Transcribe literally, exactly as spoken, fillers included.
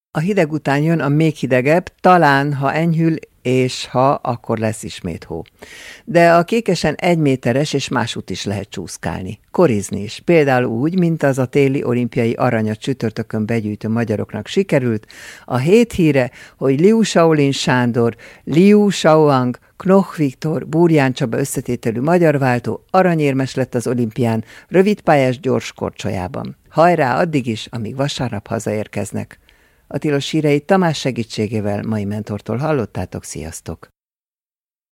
A hideg után jön a még hidegebb, talán, ha enyhül, és ha, akkor lesz ismét hó. De a Kékesen egy méteres, és másút is lehet csúszkálni. Korizni is, például úgy, mint az a téli olimpiai aranyat csütörtökön begyűjtő magyaroknak sikerült. A hét híre, hogy Liu Shaolin Sándor, Liu Shaoang, Knoch Viktor, Búrján Csaba összetételű magyar váltó aranyérmes lett az olimpián rövidpályás gyors korcsolyában. Hajrá addig is, amíg vasárnap hazaérkeznek. A tilos híreit Tamás segítségével mai mentortól hallottátok, sziasztok!